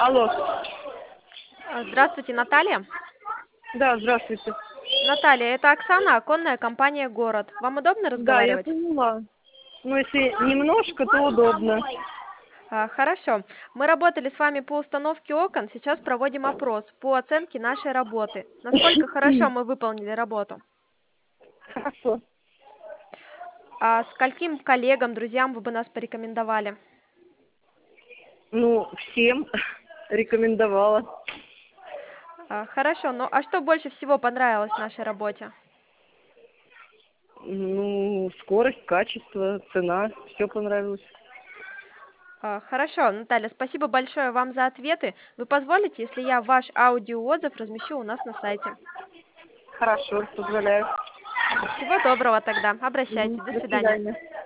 Алло. Здравствуйте, Наталья. Да, здравствуйте. Наталья, это Оксана, оконная компания «Город». Вам удобно Да, я разговаривать? поняла. Ну, если немножко, то удобно. Хорошо. Мы работали с вами по установке окон, сейчас проводим опрос по оценке нашей работы. Насколько хорошо мы выполнили работу? Хорошо. А скольким коллегам, друзьям вы бы нас порекомендовали? Ну, всем рекомендовала. Хорошо, ну а что больше всего понравилось в нашей работе? Ну, скорость, качество, цена, все понравилось. Хорошо, Наталья, спасибо большое вам за ответы. Вы позволите, если я ваш аудиоотзыв размещу у нас на сайте? Хорошо, позволяю. Всего доброго тогда. Мгм. Обращайтесь. До До свидания. свидания.